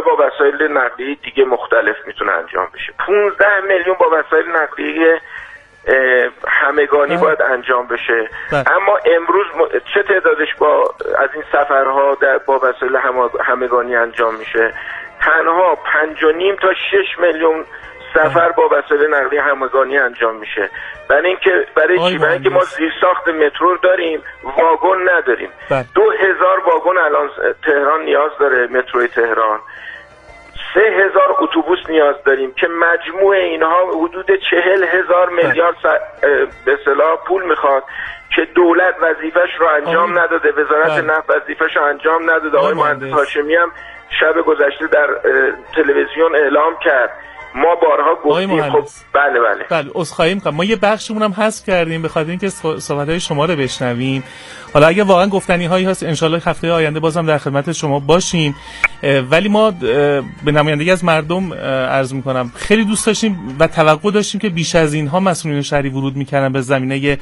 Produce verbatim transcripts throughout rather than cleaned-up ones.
با وسایل نقلیه دیگه مختلف میتونه انجام بشه. پانزده میلیون با وسایل نقلیه همگانی باید انجام بشه. اما امروز چه تعدادش با از این سفرها در با وسایل همگانی انجام میشه؟ تنها پنج و نیم تا شش میلیون سفر با وسایل نقلیه همگانی انجام میشه. برای اینکه برای چی؟ برای اینکه ما زیرساخت مترو داریم، واگن نداریم. دو هزار واگن الان تهران نیاز داره، متروی تهران. سه هزار اتوبوس نیاز داریم که مجموع اینها حدود چهل هزار میلیارد به اصطلاح پول میخواد که دولت وظیفش رو انجام نداده، وزارت نفت وظیفش رو انجام نداده. آقای مهندس هاشمی هم شب گذشته در تلویزیون اعلام کرد. ما بارها گفتیم. خب بله بله بله عذرخواهی می‌کنم، ما یه بخشمون هم حذف کردیم به خاطر اینکه صحبت‌های شما رو بشنویم. حالا اگه واقعا گفتنی هایی هست انشالله هفته آینده بازم در خدمت شما باشیم. ولی ما به نمایندگی از مردم عرض میکنم خیلی دوست داشتیم و توقع داشتیم که بیش از اینها مسئولین شهری ورود میکنن به زمینه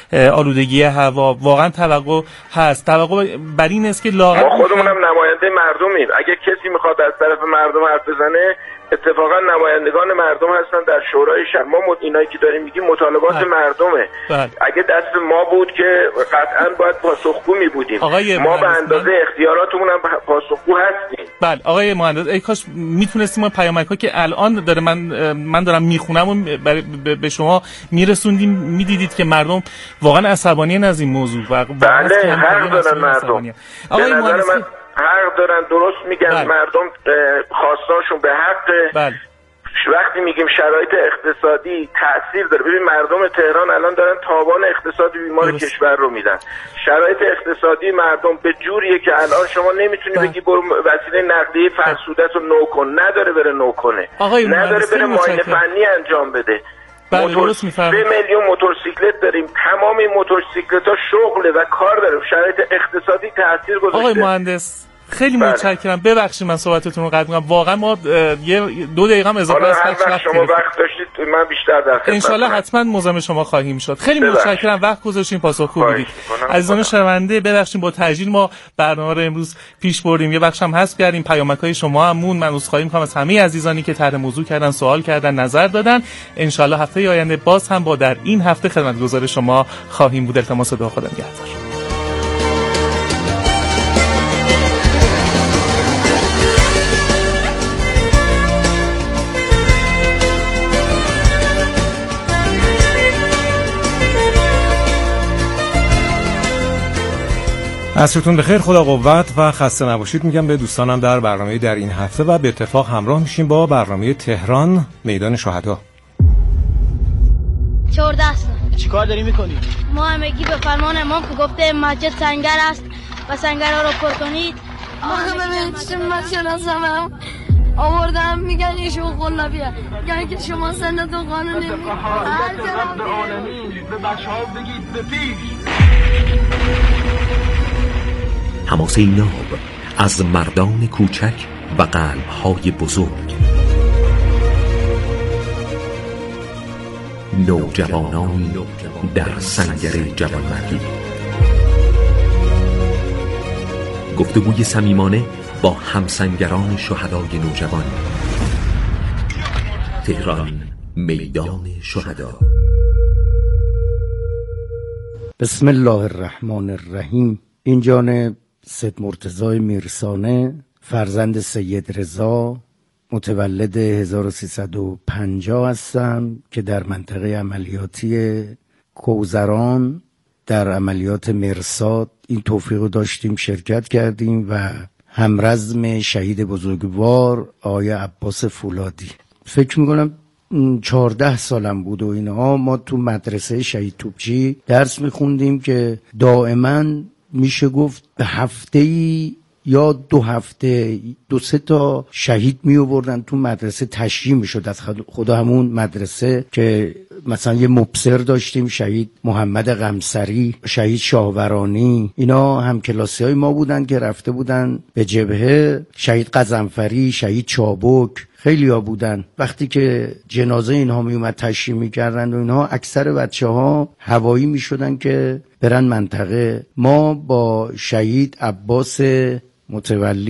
آلودگی هوا. واقعا توقع هست. توقع بر این است که لااقل ما خودمونم نماینده مردمیم. اگه کسی میخواد از طرف مردم حرف بزنه اتفاقا نمایندگان مردم هستن در شورای شهر. ما مد... اینایی که داریم میگیم مطالبات بله. مردمه. بله. اگه دست ما بود که قطعا باید پاسخگو می بودیم. ما به اندازه من... اختیاراتمون هم پاسخگو هستیم. بله آقای مهندس، ای کاش میتونستیم ما پیامک‌ها که الان داره من من دارم میخونم و به شما میرسوندیم، میدیدید که مردم واقعا عصبانی از این موضوع و بله حق دارن مردم. آقای مهندس من... حق دارن، درست میگن. بله. مردم خواستاشون به حق. بله. وقتی میگیم شرایط اقتصادی تأثیر داره، ببین مردم تهران الان دارن تاوان اقتصادی بیمار درست. کشور رو میدن. شرایط اقتصادی مردم به جوریه که الان شما نمیتونی بله. بگی برو وسیله نقلیه فرسودت رو نو کن، نداره بره نو کنه، نداره بره معاینه فنی انجام بده. موتور سه میلیون موتورسیکلت داریم، تمام این موتورسیکلت‌ها شغله و کار داره. شرایط اقتصادی تأثیر گذاشته. آقای مهندس خیلی متشکرم. ببخشید من صحبتتون رو قطع می‌کنم. واقعا ما یه دو دقیقه هم اضافه است. هر وقت شما وقت داشتید من بیشتر در خدمت. ان شاءالله حتما مزاحم شما خواهیم شد. خیلی متشکرم وقت گذاشتین، پاسخگو بودید. عزیزان شنونده ببخشید با تاجیل ما برنامه رو امروز پیش بردیم، یه بخش هم حذف کردیم. پیامک‌های شما هم مون. من عذرخواهی می‌کنم از همه عزیزانی که طرح موضوع کردن، سوال کردن، نظر دادن. ان شاءالله هفته آینده باز هم با در این هفته خدمتگزار شما خواهیم بود. التماس دعا خدا نگهدار. عصرتون بخیر، خدا قوت و خسته نباشید میگم به دوستانم در برنامه در این هفته و به اتفاق همراه میشیم با برنامه تهران میدان شهدا. چهارده سال. چیکار داری میکنی؟ ما همگی به فرمان امام که گفته مسجد سنگر است و سنگرها رو پر کنید. آخه ببینید چه مسجد هم آوردم میگن ایشون قلابیه، میگن که شما سندتون قانون نمید. هر جناب عالمین به بچه ها بگید به پیش. حماسه ناب از مردان کوچک و قلب‌های بزرگ، نوجوانان در سنگر جوانمردی، گفتگوی صمیمانه با همسنگران شهدای نوجوان. تهران میدان شهدا. بسم الله الرحمن الرحیم. این جانب سید مرتضی میرسانه، فرزند سید رضا، متولد هزار و سیصد و پنجاه هستم که در منطقه عملیاتی کوزران در عملیات مرصاد این توفیق رو داشتیم شرکت کردیم و همرزم شهید بزرگوار آقای عباس فولادی. فکر میکنم چهارده سالم بود و اینها. ما تو مدرسه شهید توپچی درس میخوندیم که دائما میشه گفت به هفته‌ای یا دو هفته دو سه تا شهید می آوردن تو مدرسه، تشییع میشد از خدا همون مدرسه. که مثلا یه مبصر داشتیم شهید محمد قمصری، شهید شاورانی، اینا هم کلاسی های ما بودن که رفته بودن به جبهه. شهید قزنفری، شهید چابک، خیلی ها بودن. وقتی که جنازه اینها می اومد تشییع میکردن و اینها، اکثر بچه ها هوایی می شدن که برن منطقه. ما با شهید عباس متولی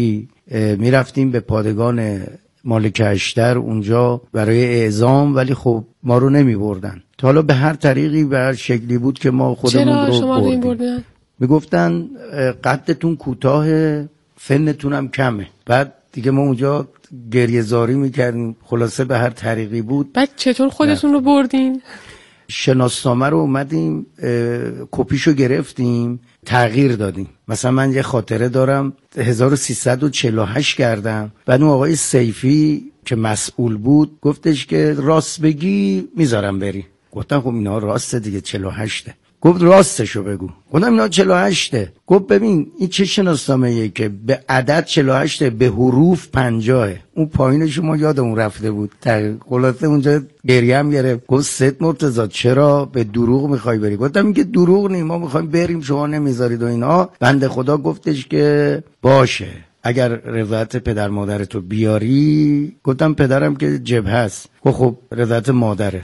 میرفتیم به پادگان مالک اشتر اونجا برای اعزام، ولی خب ما رو نمی بردن. تا حالا به هر طریقی به هر شکلی بود که ما خودمون رو شما بردیم. بردن؟ میگفتن قدتون کوتاه، سنتون هم کمه. بعد دیگه ما اونجا گریه زاری میکردیم، خلاصه به هر طریقی بود. بعد چطور خودتون رو بردین؟ شناسنامه رو اومدیم کپیشو گرفتیم تغییر دادیم. مثلا من یه خاطره دارم هزار و سیصد و چهل و هشت کردم، بعد اون آقای سیفی که مسئول بود گفتش که راست بگی میذارم بری. گفتم خب اینا راسته دیگه، چهل و هشته. گفت راستشو بگو. گفتم اینا چهل و هشته. گفت ببین این چه شناسنامه‌ایه که به عدد چهل و هشته، به حروف پنجاه. اون پایینش ما یادمون رفته بود. خلاصه اونجا گریه هم گرفت. گفت سید مرتضی چرا به دروغ میخوای بری؟ گفتم این که دروغ نی، ما میخوایم بریم شما نمیذارید و اینا. بنده خدا گفتش که باشه اگر رضایت پدر مادرتو بیاری. گفتم پدرم که جبهه است. گفت خب رضایت مادرت.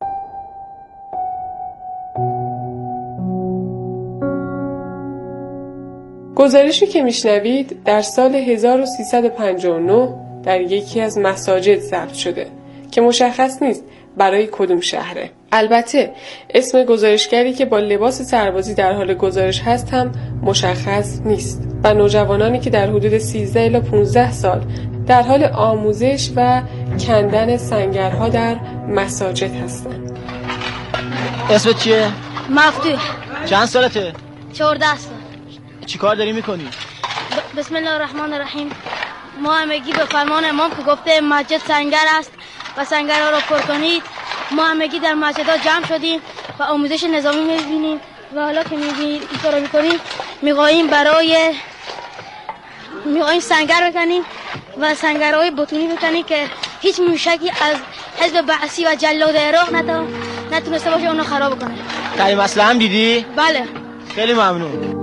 گزارشی که میشنوید در سال هزار و سیصد و پنجاه و نه در یکی از مساجد ضبط شده که مشخص نیست برای کدوم شهره. البته اسم گزارشگری که با لباس سربازی در حال گزارش هست هم مشخص نیست و نوجوانانی که در حدود سیزده الی پانزده سال در حال آموزش و کندن سنگرها در مساجد هستند. اسمت چیه؟ مفتوح. چند سالته؟ چهارده سال. چی کار داری میکنی؟ ب- بسم الله الرحمن الرحیم. ما همگی به فرمان امام که گفته مسجد سنگر است و سنگرها رو پر کنید، ما همگی در مسجدها جمع شدیم و آموزش نظامی میبینیم و حالا که میبینید این کارو میکنیم میخواییم برای میخواییم سنگر بکنیم و سنگرهای بتونی بکنیم که هیچ موشکی از حزب بعثی و جلاد عراق نتو... نتونسته باشه اونو خراب کنه. تعلیم اصلا هم دیدی؟ بله. خیلی ممنون.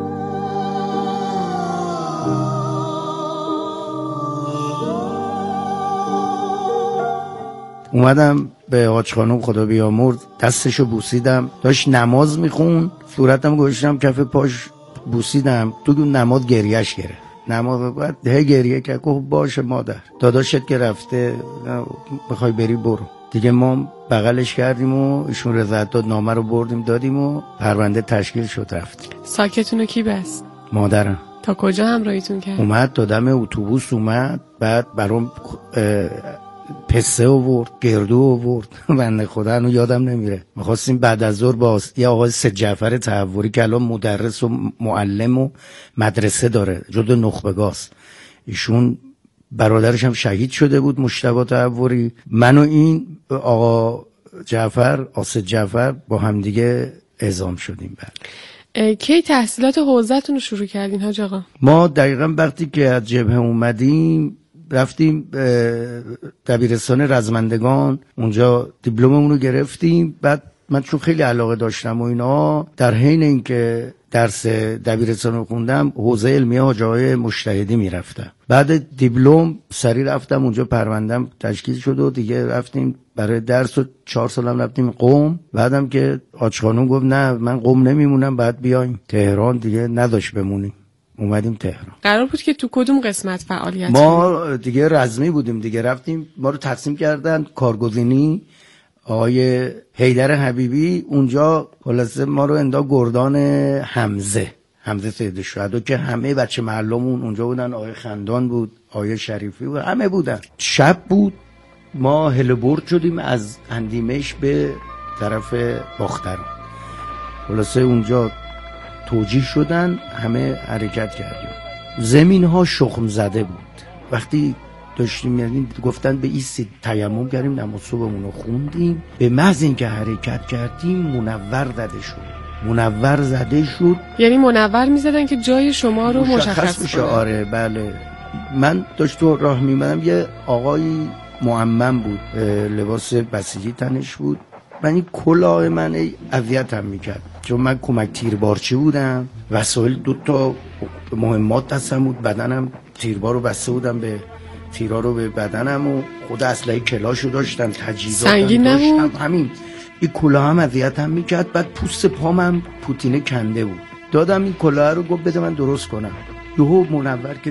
اومدم به حاج خانم خدا بیامرز دستشو بوسیدم، داشت نماز میخون، صورتم گوشتم کف پاش بوسیدم، تو نماز گریهش گرفت. نماز بعد هی گریه که گفت باشه مادر داداشت که رفته بخوای بری برو دیگه. ما بغلش کردیم و ایشون رضایت داد، نامه رو بردیم دادیم و پرونده تشکیل شد رفتیم. ساکتونو کی بست؟ مادرم. تا کجا همراهیتون کرد؟ اومد تا دم اتوبوس اومد، بعد برام پسه آورد، گردو آورد. بنده خدا هنو یادم نمیره. میخواستیم بعد از ظهر با یه آقای سید جعفر تحوری که الان مدرس و معلم و مدرسه داره، جزو نخبگاست، ایشون برادرش هم شهید شده بود، مجتبی تحوری. من و این آقا جعفر، آسد جعفر با هم دیگه اعزام شدیم. بعد کی تحصیلات حوزه‌تون رو شروع کردین حاج آقا؟ ما دقیقاً وقتی که از جبهه اومدیم رفتیم دبیرستان رزمندگان، اونجا دیپلممون رو گرفتیم. بعد من چون خیلی علاقه داشتم و اینا، در حین اینکه درس دبیرستان رو خوندم حوزه علمیه حاج آقای مجتهدی میرفتم. بعد دیپلم سری رفتم اونجا، پروندم تشکیل شد و دیگه رفتیم برای درس و چهار سالم رفتیم قم. بعدم که حاج خانم گفت نه من قم نمیمونم، بعد بیایم تهران، دیگه نداشت بمونیم، اومدیم تهران. قرار بود که تو کدوم قسمت فعالیت ما دیگه رزمی بودیم دیگه، رفتیم ما رو تقسیم کردن کارگزینی، آقای حیدر حبیبی اونجا خلاصه ما رو اندا گردان حمزه حمزه سید الشهدا که همه بچه محلمون اونجا بودن، آقای خندان بود، آقای شریفی بود، همه بودن. شب بود، ما هلبرد شدیم از اندیمش به طرف باختران. خلاصه اونجا توجیه شدن، همه حرکت کردیم. زمین ها شخم زده بود. وقتی داشتیم یعنی گفتن به ایستید تیمم کردیم، نماز صبحمون رو خوندیم، به محض اینکه حرکت کردیم منور زده شد. منور زده شد یعنی منور میزدن که جای شما رو مشخص, مشخص بشه. آره بله. من داشت تو راه میمدم، یه آقایی معمم بود، لباس بسیجی تنش بود. من این کلاه من اذیتم میکرد چون من کمک تیربارچی بودم، وسایل دو تا مهمات دستم بود، بدنم تیربار رو بسته بودم به تیرا رو به بدنم و خود اسلحه کلاشو داشتم، تجهیزاتم داشتم. همین این کلاه هم اذیتم میکرد. بعد پوست پامم پوتینه کنده بود. دادم این کلاه رو، گفت بده من درست کنم. یهو منور که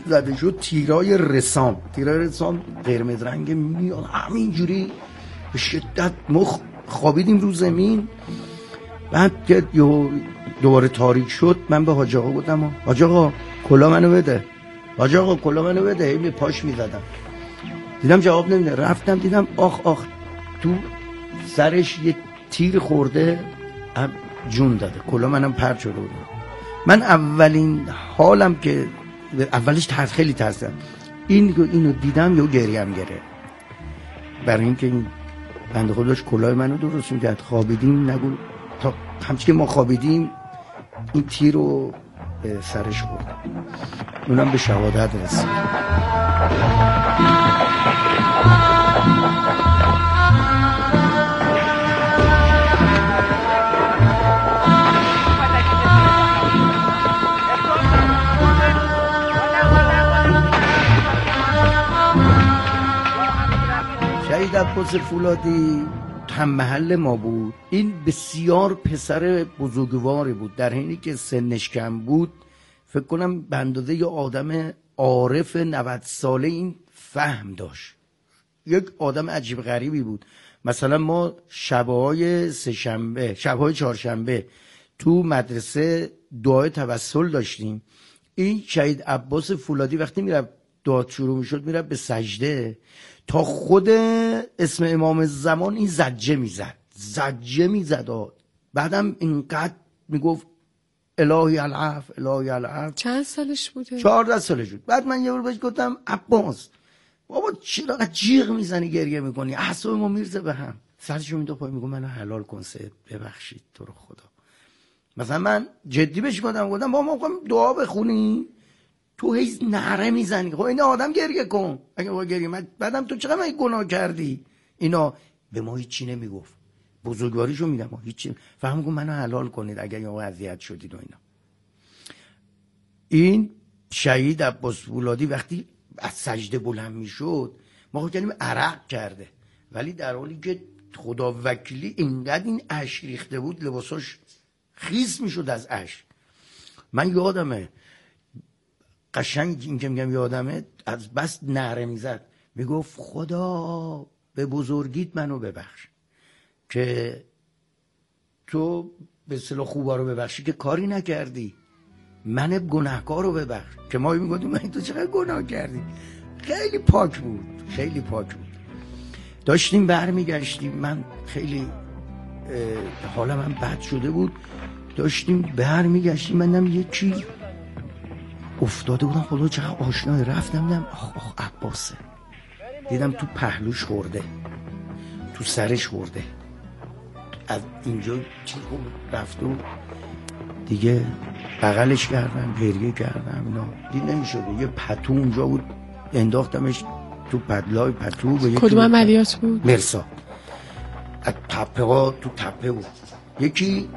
زده شد تیرای رسام تیرای رسام قرمز رنگ میاد همینجوری به شدت مخ خوابیدیم رو زمین. بعد که دوباره تاریک شد من به حاج آقا گفتم حاج آقا کلا منو بده، حاج آقا کلا منو بده. این پاش میزدم دیدم جواب نمیده، رفتم دیدم آخ آخ تو سرش یه تیر خورده جون داده، کلا منم پرت شده بودم. من اولین حالم که اولش ترس خیلی ترسیدم، این اینو دیدم یا گریم گره برای اینکه این بنده خدا داشت کلاه منو درست میکرد. خوابیدیم نگو تا همچی که ما خوابیدیم این تیر رو به سرش برد، اونم به شهادت رسید. شهید عباس فولادی هم محل ما بود. این بسیار پسر بزرگواری بود، در حینی که سنش کم بود فکر کنم به اندازه یه آدم عارف نود ساله این فهم داشت. یک آدم عجیب غریبی بود. مثلا ما شبهای سه شنبه شبهای چهارشنبه تو مدرسه دعای توسل داشتیم. این شهید عباس فولادی وقتی میرفت دعا شروع میشد میرفت به سجده، تا خود اسم امام زمان این زجه میزد زجه میزد بعدم اینقدر میگفت الهی العفو الهی العفو. چند سالش بوده؟ چهارده سالش بود. بعد من یه بار بهش گفتم عباس بابا چرا جیغ میزنی گریه میکنی، اعصاب ما میرزه به هم. سرشو میدو پای میگم منو حلال کن سید، ببخشید تو رو خدا. مثلا من جدی بهش گفتم گفتم بابا ما میخوایم دعا بخونیم تو هیچ نعره میزنی، خب این آدم گریه کن. اگه با گریه من بعدم تو چقدر من گناه کردی. اینا به ما هیچی نمیگفت، بزرگواریشو میدم ما هیچی فهم کن منو حلال کنید اگر یا اذیت شدید و اینا. این شهید عباس فولادی وقتی از سجده بلند میشد ما خود کنیم عرق کرده، ولی در حالی که خدا وکیلی اینقدر این اشک ریخته بود لباساش خیس میشد از اشک. من یادمه قشنگ این که میگم یادمه از بس نعره میزد میگفت خدا به بزرگیت منو ببخش که تو به اصطلاح خوبا رو ببخشی که کاری نکردی، من گناهکار رو ببخش. که ما میگفتیم من تو چقدر گناه کردی. خیلی پاک بود، خیلی پاک بود. داشتیم برمیگشتیم، من خیلی حالا من بد شده بود، داشتیم برمیگشتیم منم یکی افتاده بودم خدا چقدر آشنای، رفتم دیدم آخ آخ عباسه، دیدم تو پهلوش خورده تو سرش خورده، از اینجا چی رفت و دیگه بغلش کردم گریه کردم اینا دید نمیشده. یه پتو اونجا بود انداختمش تو پدلای پتو. کدوم عملیات بود؟ مرسا. از تپه ها تو تپه بود. یکی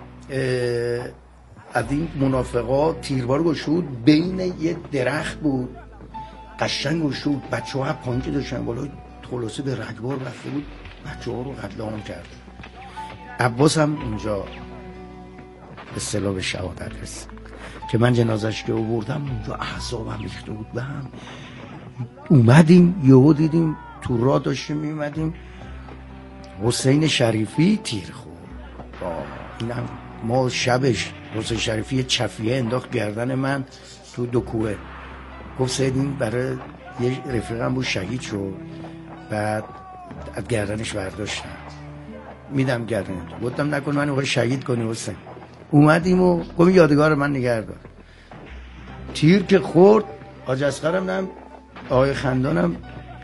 از این منافقا تیربار گشود بین یه درخت بود قشنگ گشود، بچه ها پایین که داشتن بالا خلاصه به رگبار رفته بود، بچه ها رو قتل عام کرد. عباس هم اونجا به اصطلاح به شهادت رسید که من جنازش که آوردم اونجا اعصابم ریخته بود به هم. اومدیم یهو دیدیم تو راه داشتیم میومدیم حسین شریفی تیر خورد. اینم ما شبش حسین شریفی چفیه انداخت گردن من تو دو کوه، گفت سید این برای یه رفیقم بود شهید شد، بعد از گردنش برداشتم میدم گردن تو. گفتم نکن من رو شهید کنی حسین. اومدیم و گفت یادگار من نگه دار. تیر که خورد حاج اصغرم نم آقای خندانم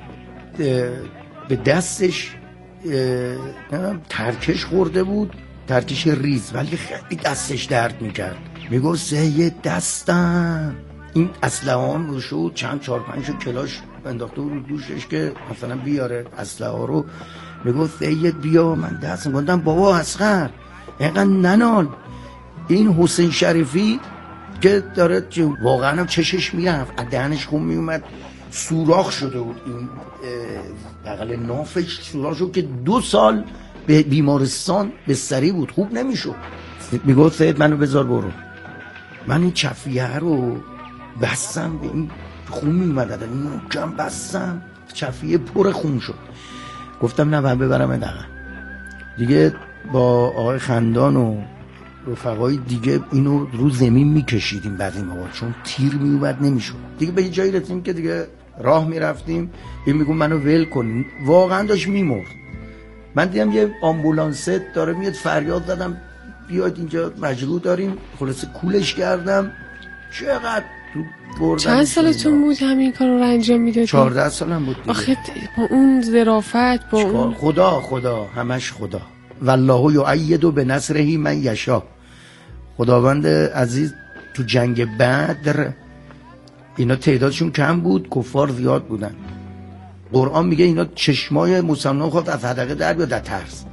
به دستش نمیدونم ترکش خورده بود، ترکش ریز، ولی خیلی دستش درد میکرد. میگو سید دستم این اسلحه‌ام رو شد چند چهار پنج کلاش انداخته بود دوشش که مثلا بیاره اسلحه رو. میگو سید بیا من دستم. گفتم بابا اصغر اینقدر ننال. این حسین شریفی که داره واقعا هم چشش میرفت از دهنش خون میومد، سوراخ شده بود این بغل نافش سوراخ شد که دو سال به بیمارستان بستری بود، خوب نمیشد. میگفت سید منو بذار برو. من این چفیه رو بستم به این خون میومد ازم، محکم بستم، چفیه پر خون شد. گفتم نه، من ببرم دقیقا دیگه. با آقای خندان و رفقای دیگه اینو رو زمین میکشیدیم بعد این موقع، چون تیر میومد نمیشد دیگه. به یه جایی رسیدیم که دیگه راه میرفتیم، این میگون منو ول کن، واقعا داشت میمرد. من دیدم یه آمبولانست داره میاد، فریاد زدم بیاید اینجا مجروح داریم، خلاصه کولش کردم. چقدر تو بردن. چند سالتون بود همین کار رو انجام میدادی؟ چهارده سالم بود دیگه. آخه با اون ظرافت، با اون خدا خدا همش خدا. والله یؤید بنصره من یشاء. خداوند عزیز تو جنگ بدر اینا تعدادشون کم بود، کفار زیاد بودن. قرآن میگه اینا چشمای مسلمان خواهد از حدقه در بیاد در ترس.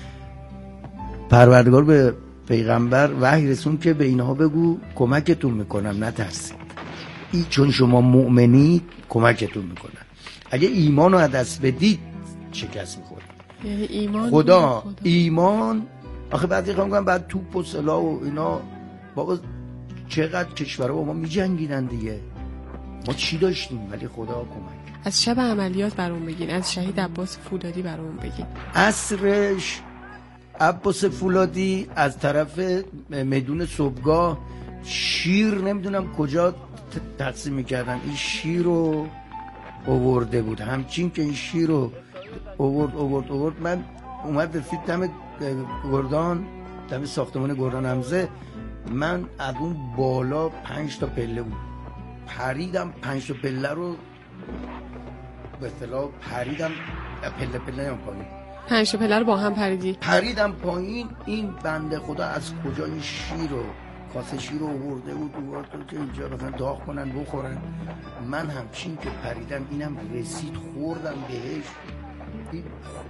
پروردگار به پیغمبر وحی رسون که به اینها بگو کمکتون میکنم نترسید، ای چون شما مؤمنید کمکتون میکنم. اگه ایمان رو از دست بدید شکست میخورید. یعنی ایمان خدا, خدا ایمان. آخه بعضی خواهم کنم بعد توپ و سلاح و اینا، بابا چقدر کشورها با ما میجنگیدن دیگه، ما چی داشتیم؟ ولی خدا کمک. از شب عملیات برام بگین، از شهید عباس فولادی برام بگین. عصرش عباس فولادی از طرف میدون صبحگاه شیر نمیدونم کجا تقسیم میکردن، این شیر رو آورده بود، همچین که این شیر رو آورد آورد آورد من اومد رسید دم گردان، دم ساختمان گردان حمزه. من از اون بالا پنج تا پله بود، پریدم پنج تا پله رو به اصطلاح پریدم، پله پله نیم پایین، پنج تا پله رو با هم پریدی؟ پریدم پایین. این بنده خدا از کجا این شیر رو کاسه شیر رو آورده بود دوباره تو که اینجا مثلا داغ کنن بخورن. من همچین که پریدم اینم رسید خوردم بهش، این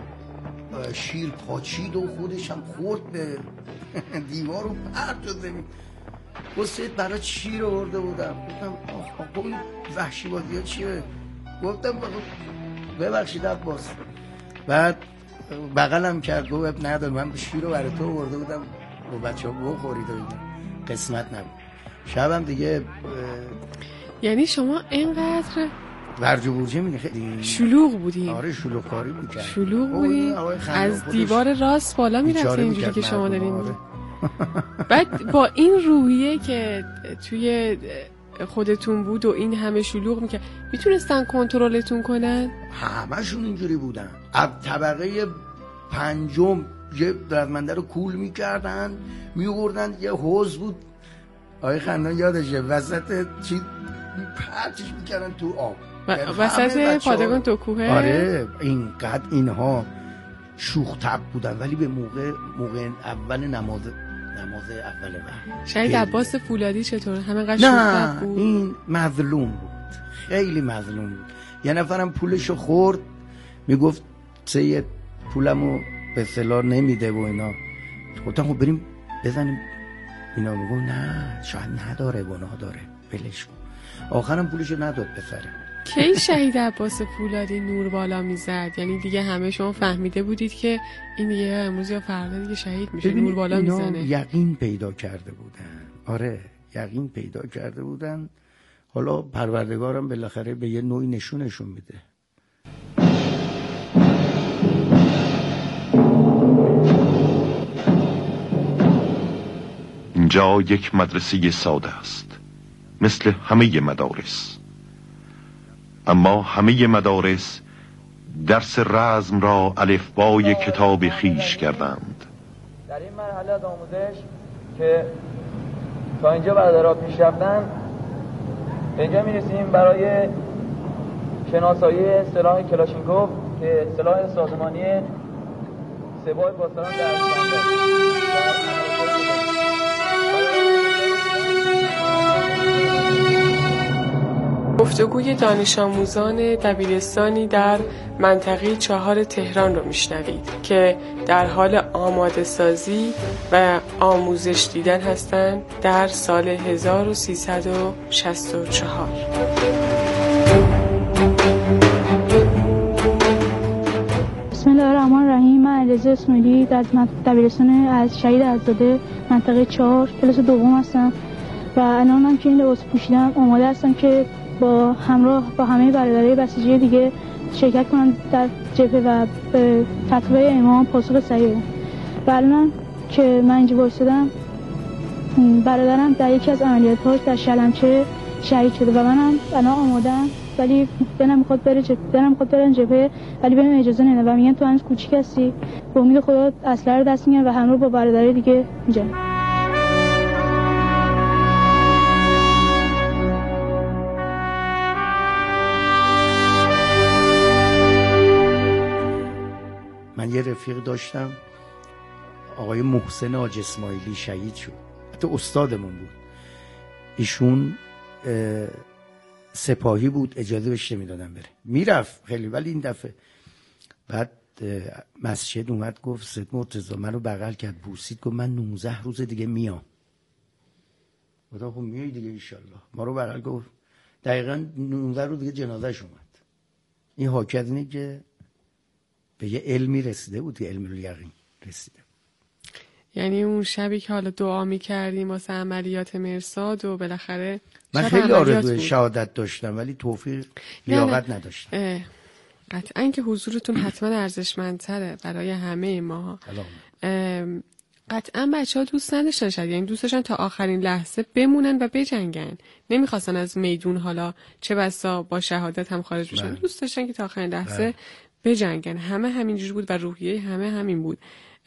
شیر پاچید و خودش هم خورد به دیوار و پرد شد زمین. گفتید برای چی رو آورده بودم؟ گفتم آخ آقا این وحشی بازی ها چیه؟ گفتم ببخشید عباس. بعد بغلم کرد گفت ندار، من شیر رو برای تو آورده بودم و بچه ها بخورید و اینا، قسمت نبود. شبم دیگه یعنی شما اینقدر ورج و برجه میگه خیلی شلوغ بودیم. آره شلوغ کاری میکرد، شلوغ بودیم، از دیوار راست بالا میرفته اینجوری که شما دارین. آره. بعد با این روحیه که توی خودتون بود و این همه شلوغ میکرد، میتونستن کنترلتون کنن؟ همشون اینجوری بودن. از طبقه پنجم یه درمنده رو کول میکردن میوردن، یه حوض بود آقای خندان یادشه وسط چی پرچش میکردن تو آب وسط پادگان تو کوه. آره اینقدر اینها شوخ طبع بودن، ولی به موقع موقع اول نماز نماز اول وقت. شهید عباس فولادی چطور؟ همه قشنگ نه بود؟ این مظلوم بود، خیلی مظلوم بود. یه نفرم پولشو خورد، میگفت سید پولمو به اصطلاح نمیده و اینا. گفتم خب بریم بزنیم اینا. میگو نه شاید نداره، گناه داره، ولش کن. آخرم پولشو نداد بفره. کی شهید عباس فولادی نور بالا میزد؟ یعنی دیگه همه شما فهمیده بودید که این دیگه امروز یا فردا دیگه شهید میشه، نور بالا میزنه؟ یقین پیدا کرده بودن. آره یقین پیدا کرده بودن. حالا پروردگارم بالاخره به یه نوعی نشونشون میده. اینجا یک مدرسه ساده است مثل همه مدارس، اما همه مدارس درس رزم را الفبای کتاب خیش کردند. در این مرحله از آموزش که تا اینجا برادرها پیش رفتن، اینجا میرسیم برای شناسایی سلاح کلاشینکوف که سلاح سازمانی سپاه پاسداران در گفتگوی دانش آموزان دبیرستانی در منطقه چهار تهران رو میشنوید که در حال آماده سازی و آموزش دیدن هستند در سال هزار و سیصد و شصت و چهار. بسم الله الرحمن الرحیم. من علیرضا اسماعیلی از دبیرستان از شهید عزاده منطقه چهار کلاس دوم هستم و الانم که این لباس پوشیدم آماده هستم که با همراه با همه برادرای بسیجی دیگه شرکت کنم در جبهه و به فتوای امام پاسخ صحیح بدم. و الان که من اینجا وایسادم، برادرم در یکی از عملیات‌هاش در شلمچه شهید شده و منم الان آماده‌ام، ولی دلم می‌خواد بره جبهه، دلم می‌خواد برم جبهه، ولی بهم اجازه نمیدن و میگن تو هنوز کوچیک هستی. به امید خدا اسلحه رو دست میگیرم و همراه با برادرای دیگه اینجا. من یه رفیق داشتم، آقای محسن حاج اسماعیلی، شهید شد، حتی استادمون بود. ایشون سپاهی بود، اجازه بهش نمیدادن بره، میرفت خیلی، ولی این دفعه بعد مسجد اومد گفت سید مرتضی منو بغل کرد، بوسید، گفت من نوزده روز دیگه میام. گفتم خب میای دیگه انشالله. ما رو بغل گفت دقیقاً نوزده روز دیگه جنازه‌ش اومد. این حاکی از اینه که به یه علمی رسیده بود، یه علم الیقین رسیده. یعنی اون شبی که حالا دعا می‌کردیم واسه عملیات مرصاد و بالاخره من خیلی آرزوی شهادت داشتم ولی توفیق لیاقت نداشتم. قطعاً که حضورتون حتما ارزشمندتره برای همه ما. قطعاً بچه‌ها دوست نداشتن شاید، یعنی دوست داشتن تا آخرین لحظه بمونن و بجنگن، نمیخواستن از میدون حالا چه بسا با شهادت هم خارج بشن، دوست داشتن که تا آخرین لحظه بجنگن. همه همینجوری بود و روحیه همه همین بود.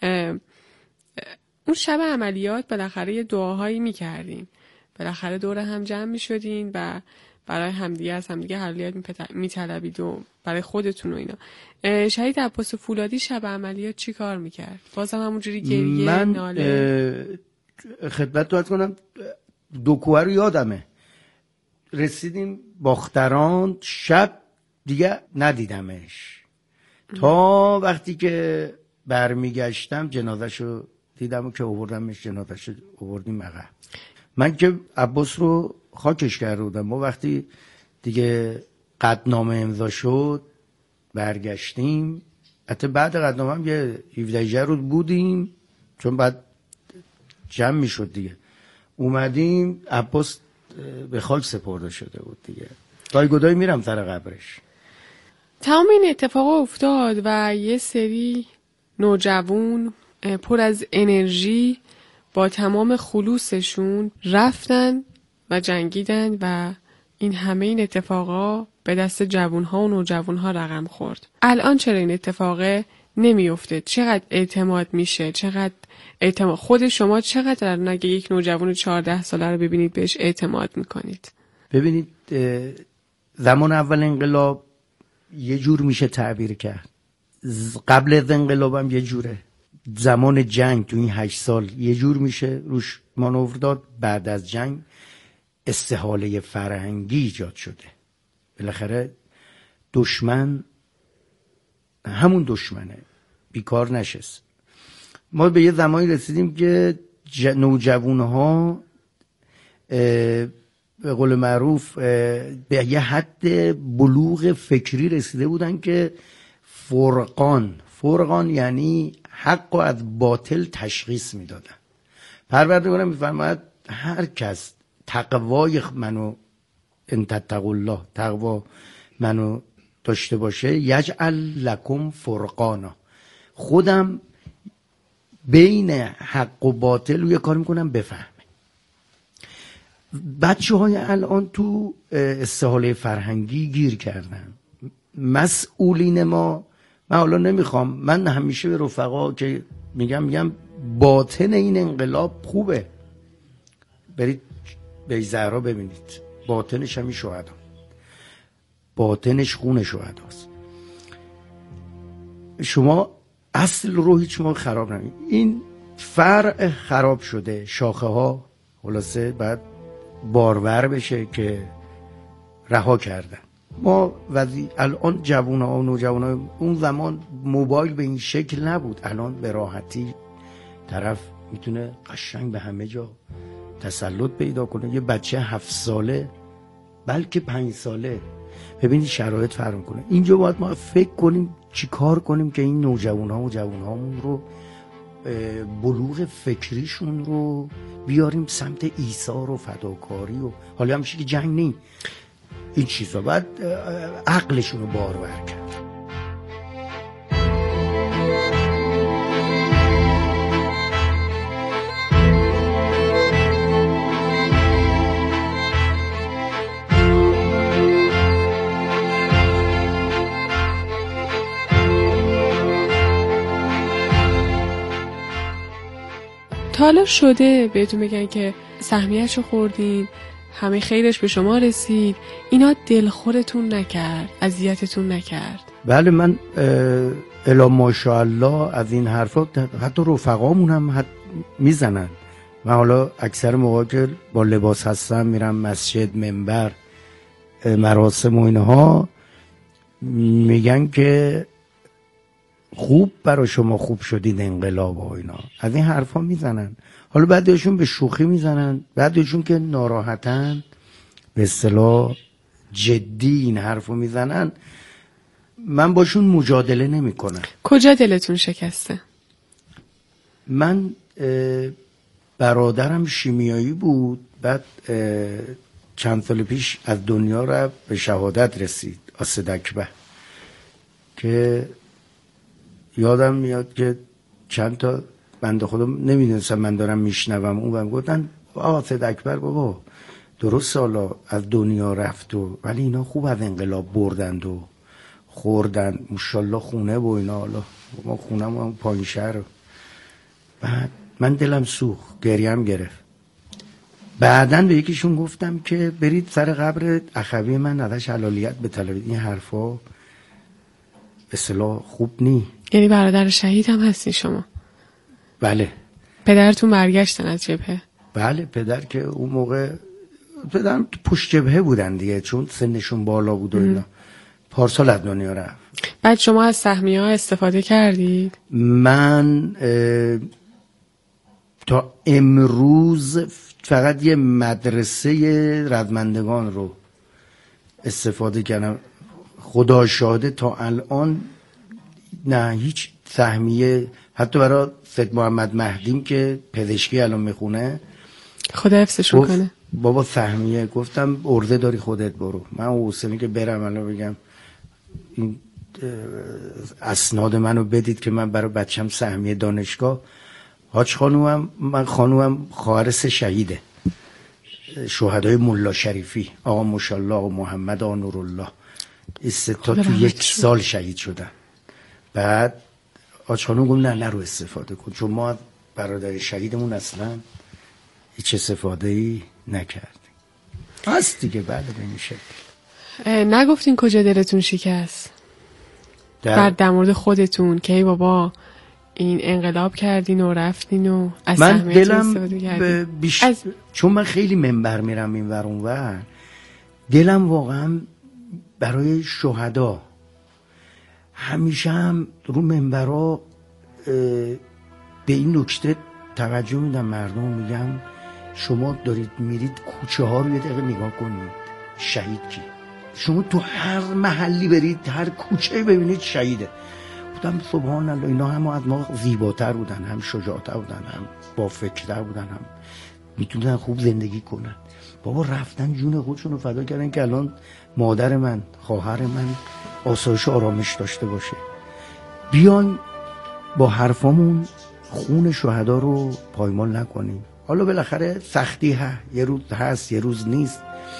اون شب عملیات بالاخره یه دعاهایی میکردین، بالاخره دور هم جمع میشدین و برای همدیگه از همدیگه حلیات میطلبید و برای خودتون و اینا. شهید عباس فولادی شب عملیات چی کار میکرد؟ بازم همونجوری گریه من ناله؟ خدمت داد کنم، دوکوه رو یادمه، رسیدیم باختران، شب دیگه ندیدمش تا وقتی که برمیگشتم جنازه‌شو دیدم و که آوردمش، جنازه‌شو آوردیم عقب. من که عباس رو خاکش کرده بودم. ما وقتی دیگه قطعنامه امضا شد برگشتیم، حتی بعد قطعنامه هم یه هفده روز بودیم چون بعد جمع میشد دیگه، اومدیم عباس به خاک سپرده شده بود دیگه. گاهی گدایی میرم سر قبرش. تمام این اتفاق افتاد و یه سری نوجوان پر از انرژی با تمام خلوصشون رفتن و جنگیدن و این همه این اتفاقا به دست جوانها و نوجوانها رقم خورد. الان چرا این اتفاقه نمیفته؟ چقدر اعتماد میشه؟ چقدر اعتماد خود شما چقدر الان اگه یک نوجوان چهارده ساله رو ببینید بهش اعتماد میکنید؟ ببینید زمان اول انقلاب یه جور میشه تعبیر کرد، قبل از انقلاب هم یه جوره، زمان جنگ تو این هشت سال یه جور میشه روش مانور داد، بعد از جنگ استحاله فرهنگی ایجاد شده. بالاخره دشمن همون دشمنه، بیکار نشست. ما به یه زمانی رسیدیم که نوجوانها به قول معروف به یه حد بلوغ فکری رسیده بودن که فرقان فرقان یعنی حق و از باطل تشخیص میدادن. پروردگارم میفرماید هر کس تقوای منو ان تتقوا الله، تقوا منو داشته باشه، یجعل لکم فرقانا، خودم بین حق و باطل رو یه کار میکنم بفهمه. بچه های الان تو استحاله فرهنگی گیر کردن. مسئولین ما، من حالا نمیخوام، من همیشه به رفقا که میگم میگم باطن این انقلاب خوبه، برید به زهرا ببینید، باطنش همین شهدا، باطنش خون شهداست. شما اصل رو هیچ موقع خراب نمید. این فرع خراب شده، شاخه ها خلاصه بعد بارور بشه که رها کردن. ما وضعی الان جوان ها و نوجوان ها، اون زمان موبایل به این شکل نبود، الان به راحتی طرف میتونه قشنگ به همه جا تسلط پیدا کنه. یه بچه هفت ساله بلکه پنج ساله، ببینید شرایط فرق کنه. اینجا باید ما فکر کنیم چی کار کنیم که این نوجوان ها و جوان هامون رو بلوغ فکریشون رو بیاریم سمت ایثار و فداکاری و حالا همیشه که جنگ نیم. این چیزا بعد عقلشون رو بارور کرد. تا حالا شده بهتون بگن که سهمیه‌شو خوردین، همه خیرش به شما رسید، اینا دلخورتون نکرد، اذیتتون نکرد؟ بله، من الا ماشاءالله از این حرفا حتی رفقامون هم حت میزنن. من حالا اکثر موقع که با لباس هستم میرم مسجد، منبر، مراسم و اینها، میگن که خوب برای شما خوب شدید انقلاب و اینا، از این حرفا میزنن. حالا بعضیشون به شوخی میزنن، بعضیشون که ناراحتن به اصطلاح جدی این حرفو میزنن، من باشون مجادله نمی کنم. کجا دلتون شکسته؟ من برادرم شیمیایی بود، بعد چند سال پیش از دنیا را به شهادت رسید، آسد اکبر، که یادم میاد که چند تا بنده خدا نمیدونستم من دارم میشنوم، اون بهم گفتن آسد اکبر بابا درست حالا از دنیا رفت و ولی اینا خوب از انقلاب بردند و خوردن ماشاءالله خونه و اینا، حالا ما خونه ما پایین شهر. بعد من دلم سوخت، گریم گرفت. بعداً به یکیشون گفتم که برید سر قبر اخوی من ازش حلالیت بطلبید، این حرفا به اصطلاح خوب نی. یعنی برادر شهید هم هستی شما؟ بله. پدرتون برگشتن از جبهه؟ بله، پدر که اون موقع پدرم پشت جبهه بودن دیگه، چون سنشون بالا بود و اینا، پارسال از دنیا رفت. بعد شما از سهمیه ها استفاده کردید؟ من تا امروز فقط یه مدرسه رزمندگان رو استفاده کردم. خدا شاهده تا الان نه هیچ سهمیه، حتی برای سید محمد مهدیم که پزشکی الان میخونه، خدا حفظشون کنه، بابا سهمیه، گفتم ارزه داری خودت برو، من حوصله که برم الان بگم این اسناد منو بدید که من برای بچم سهمیه دانشگاه. حاج خانومم، من خانومم خواهر سه شهیده، شهدای ملا شریفی، آقا ماشاءالله، آقا محمد، آقا نورالله، این سه تا تو یک سال شهید شدن. بعد حاج خانوم گفت نه نرو استفاده کن، چون ما برادر شهیدمون اصلا هیچ استفاده ای نکردیم. هست دیگه. بله به این شکل. نگفتین کجا دلتون شکست؟ در در مورد خودتون که ای بابا این انقلاب کردین و رفتین و از من سهمیتون استفاده کردین؟ بیش... از... چون من خیلی منبر میرم این ور اون ور، دلم واقعا برای شهدا، همیشه هم رو منبرها به این نکته توجه میدم، مردم میگم شما دارید میرید کوچه ها رو یه دقیقه نگاه کنید، شهید کی؟ شما تو هر محلی برید، هر کوچه ببینید شهیده. بودم سبحان الله، اینا هم از ما زیباتر بودن، هم شجاعتر بودن، هم با فکرتر بودن، هم میتونن خوب زندگی کنن. بابا رفتن جون خودشون رو فدا کردن که الان مادر من، خواهر من آسایش آرامش داشته باشه. بیان با حرفامون خون شهدا رو پایمال نکنیم. حالا بالاخره سختی ها، یه روز هست یه روز نیست.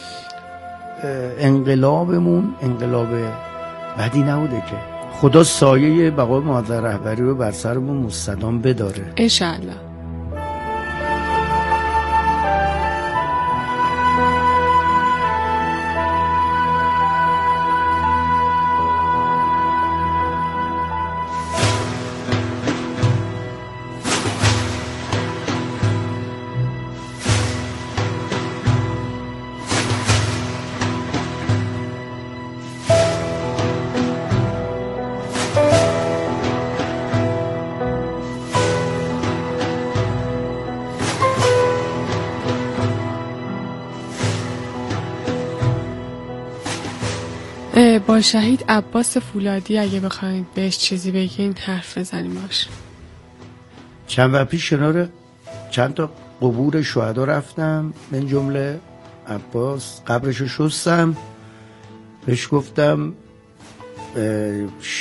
انقلابمون انقلاب بدی نبوده که. خدا سایه بقای معظم رهبری رو بر سرمون مستدام بداره انشاءالله. با شهید عباس فولادی اگه بخواید بهش چیزی بگین حرف بزنیم باش. چند وقت پیش کنار چند تا قبور شهدا رفتم، من جمله عباس، قبرشو شستم. بهش گفتم